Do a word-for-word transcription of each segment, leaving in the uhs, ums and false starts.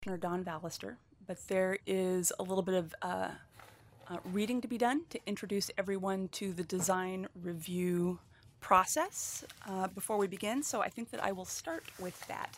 Commissioner Don Vallister, but there is a little bit of uh, uh, reading to be done to introduce everyone to the design review process uh, before we begin. So I think that I will start with that.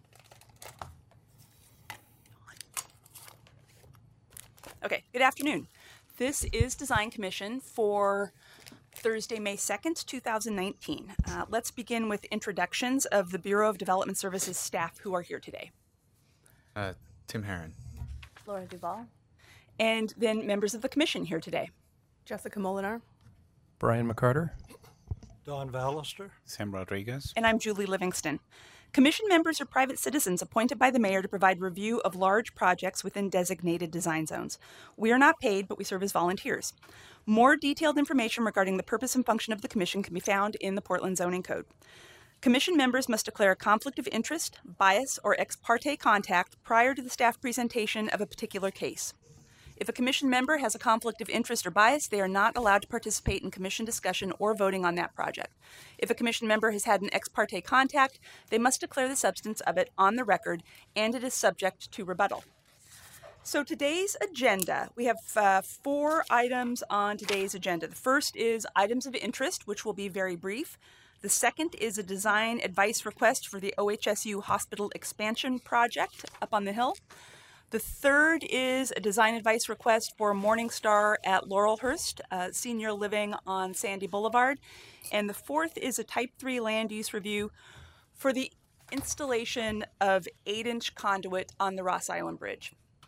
Okay, good afternoon. This is Design Commission for Thursday, May second, two thousand nineteen. Uh, let's begin with introductions of the Bureau of Development Services staff who are here today. Uh, Tim Herron. Laura Duval. And then members of the commission here today. Jessica Molinar. Brian McCarter. Don Vallister. Sam Rodriguez. And I'm Julie Livingston. Commission members are private citizens appointed by the mayor to provide review of large projects within designated design zones. We are not paid, but we serve as volunteers. More detailed information regarding the purpose and function of the commission can be found in the Portland Zoning Code. Commission members must declare a conflict of interest, bias, or ex parte contact prior to the staff presentation of a particular case. If a commission member has a conflict of interest or bias, they are not allowed to participate in commission discussion or voting on that project. If a commission member has had an ex parte contact, they must declare the substance of it on the record, and it is subject to rebuttal. So today's agenda, we have uh, four items on today's agenda. The first is items of interest, which will be very brief. The second is a design advice request for the O H S U Hospital Expansion Project up on the hill. The third is a design advice request for Morningstar at Laurelhurst, uh, senior living on Sandy Boulevard. And the fourth is a type three land use review for the installation of eight inch conduit on the Ross Island Bridge.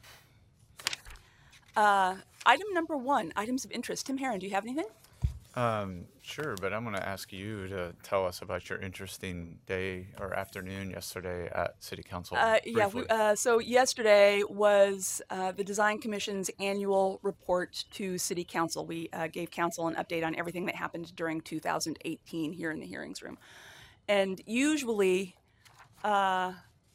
Uh, item number one, items of interest. Tim Herron, do you have anything? Um, sure, but I'm going to ask you to tell us about your interesting day or afternoon yesterday at City Council. Uh, yeah, we, uh, so yesterday was uh, the Design Commission's annual report to City Council. We uh, gave Council an update on everything that happened during two thousand eighteen here in the hearings room. And usually, uh,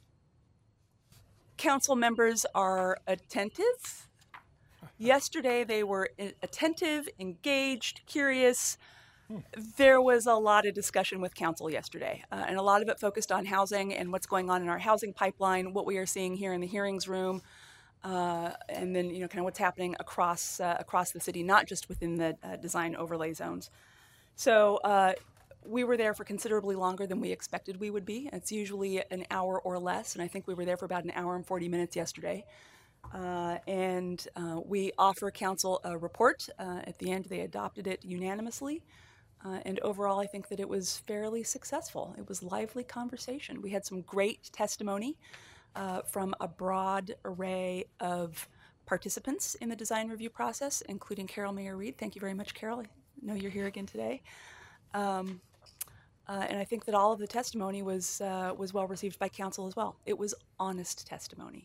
Council members are attentive. Yesterday, they were attentive, engaged, curious. Hmm. There was a lot of discussion with council yesterday, uh, and a lot of it focused on housing and what's going on in our housing pipeline, what we are seeing here in the hearings room, uh, and then you know kind of what's happening across uh, across the city, not just within the uh, design overlay zones. So uh, we were there for considerably longer than we expected we would be. It's usually an hour or less, and I think we were there for about an hour and forty minutes yesterday. Uh, and uh, we offer council a report. Uh, at the end, they adopted it unanimously. Uh, and overall, I think that it was fairly successful. It was lively conversation. We had some great testimony uh, from a broad array of participants in the design review process, including Carol Mayer Reed. Thank you very much, Carol. I know you're here again today. Um, uh, and I think that all of the testimony was, uh, was well received by council as well. It was honest testimony.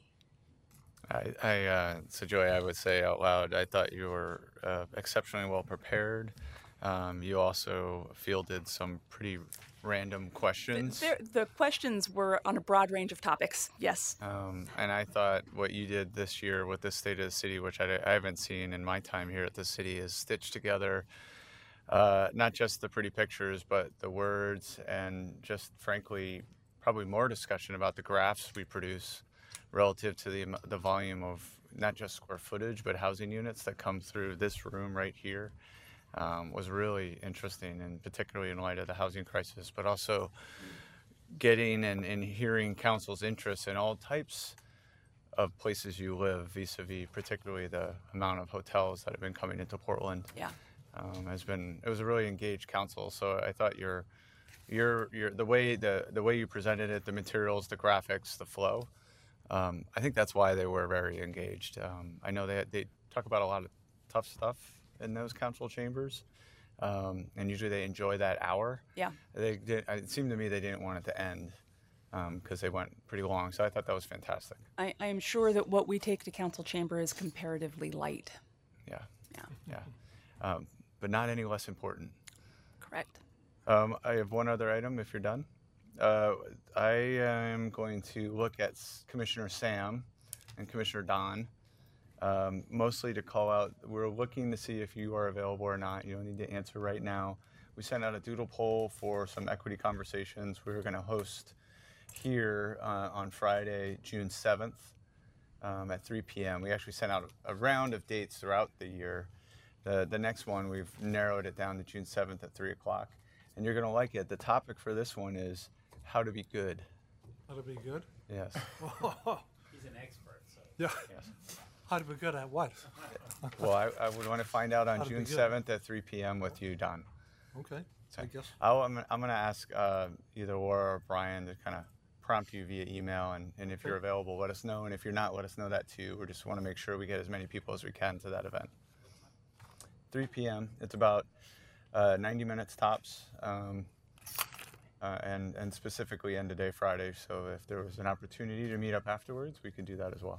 I, I uh, so Joy, I would say out loud, I thought you were uh, exceptionally well prepared. Um, you also fielded some pretty random questions. The, the questions were on a broad range of topics, yes. Um, and I thought what you did this year with the State of the City, which I, I haven't seen in my time here at the city, is stitch together uh, not just the pretty pictures, but the words and just frankly, probably more discussion about the graphs we produce relative to the the volume of not just square footage, but housing units that come through this room right here um, was really interesting, and particularly in light of the housing crisis, but also getting and, and hearing council's interest in all types of places you live, vis-a-vis particularly the amount of hotels that have been coming into Portland. Yeah. Um, has been, it was a really engaged council, so I thought your, your, your, the way the, the way you presented it, the materials, the graphics, the flow, Um, I think that's why they were very engaged. Um, I know they they talk about a lot of tough stuff in those council chambers, um, and usually they enjoy that hour. Yeah. They did, it seemed to me they didn't want it to end because um, they went pretty long. So I thought that was fantastic. I, I am sure that what we take to council chamber is comparatively light. Yeah. Yeah. Yeah. Um, but not any less important. Correct. Um, I have one other item. If you're done. Uh, I am going to look at Commissioner Sam and Commissioner Don, um, mostly to call out, we're looking to see if you are available or not. You don't need to answer right now. We sent out a doodle poll for some equity conversations we were going to host here uh, on Friday, June seventh. um, at three p m We actually sent out a round of dates throughout the year. The, the next one, we've narrowed it down to June seventh at three o'clock. And you're going to like it. The topic for this one is how to be good. That'll be good. Yes. He's an expert, so. Yeah. Yes. How to be good at what? Well, I, I would want to find out on How to be June good. seventh at three p m with you, Don. Okay. So I guess. I'll, I'm, I'm going to ask uh, either Laura or Brian to kind of prompt you via email. And, and if you're available, let us know. And if you're not, let us know that too. We just want to make sure we get as many people as we can to that event. three p m It's about uh, ninety minutes tops. Um, uh, and, and specifically end of day Friday. So if there was an opportunity to meet up afterwards, we could do that as well.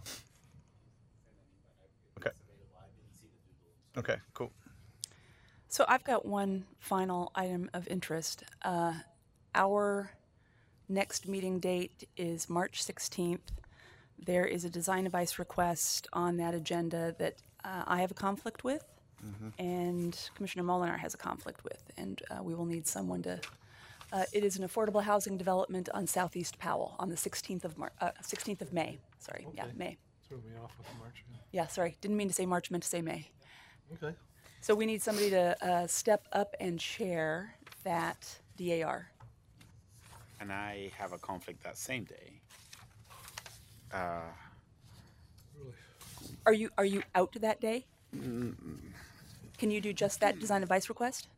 Okay. Okay, cool. So I've got one final item of interest. Uh, our next meeting date is March sixteenth. There is a design advice request on that agenda that uh, I have a conflict with, mm-hmm. and Commissioner Molinar has a conflict with, and uh, we will need someone to. Uh, it is an affordable housing development on Southeast Powell on the sixteenth of Mar- uh, sixteenth of May. Sorry, yeah, Okay. May. Threw me off with March. Yeah, sorry, didn't mean to say March, meant to say May. Okay. So we need somebody to uh, step up and chair that D A R. And I have a conflict that same day. Uh, Really. Are you are you out that day? Can you do just that design advice request?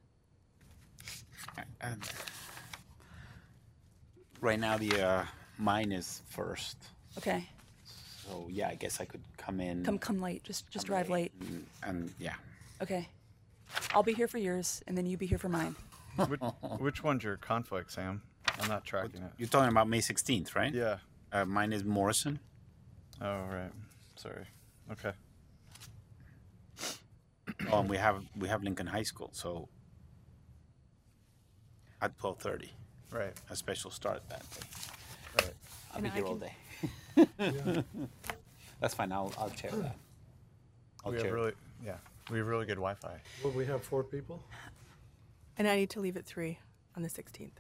and right now, the uh, mine is first. Okay, So yeah, I guess I could come in. come come late. Just just come arrive late. And, and yeah, Okay, I'll be here for yours, and then you be here for mine. Which, which one's your conflict, Sam? I'm not tracking it. you're talking about May sixteenth, right? Yeah. Uh, mine is Morrison. Oh, right. Sorry. Okay. Oh, and we have we have Lincoln High School, so at twelve thirty, Right. a special start that day. Right. I'll And be I here all can- day. Yeah. That's fine. I'll I'll chair that. I'll We have chair. really, yeah, we have really good Wi-Fi. Will we have four people? And I need to leave at three on the sixteenth.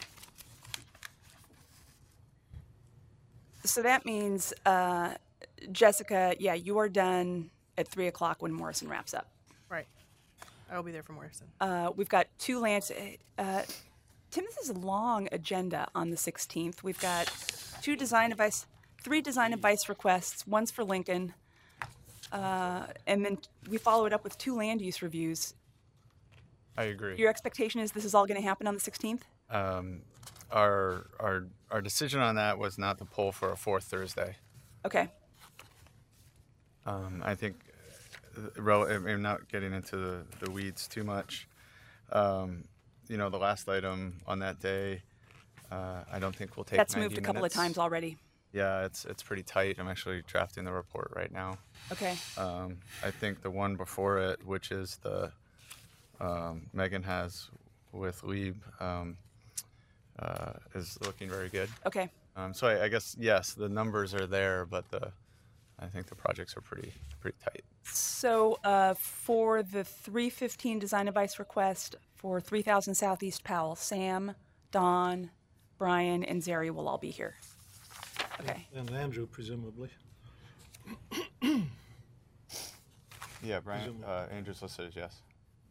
So that means, uh, Jessica, yeah, you are done at three o'clock when Morrison wraps up. Right. I will be there for Morrison. Uh, we've got two lands. Uh, Tim, this is a long agenda on the sixteenth. We've got two design advice, three design advice requests. One's for Lincoln, uh, and then we follow it up with two land use reviews. I agree. Your expectation is this is all going to happen on the sixteenth? Um, our our our decision on that was not to pull for a fourth Thursday. Okay. Um, I think, uh, rel- I'm not getting into the, the weeds too much. Um, you know, the last item on that day, uh, I don't think will take That's ninety moved a couple minutes. of times already. Yeah, it's it's pretty tight. I'm actually drafting the report right now. Okay. Um, I think the one before it, which is the um, Megan has with Lieb, um, uh, is looking very good. Okay. Um, so I, I guess yes, the numbers are there, but the I think the projects are pretty pretty tight. So uh, for the three fifteen design advice request for three thousand Southeast Powell, Sam, Don, Brian, and Zeri will all be here. Okay. And Andrew, presumably. Yeah, Brian. Presumably. Uh, Andrew's listed as yes.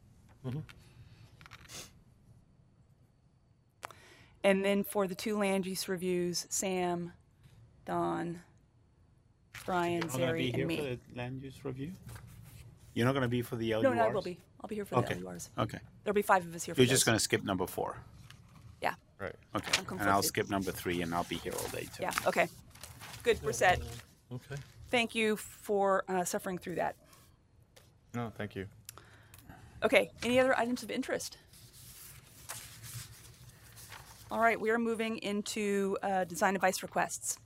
And then for the two land use reviews, Sam, Don, Brian, You're not gonna be Zeri, here and me. for the land use review. You're not gonna be for the L U No, Rs? no, I will be. I'll be here for Okay. the L U Rs. Okay. There'll be five of us here for You're just those. gonna skip number four. Yeah. Right. Okay. I'm And I'll conflicted. skip number three, and I'll be here all day too. Yeah. Okay. Good. We're set. Okay. Thank you for uh, suffering through that. No, thank you. Okay, any other items of interest? All right, we are moving into uh, design advice requests.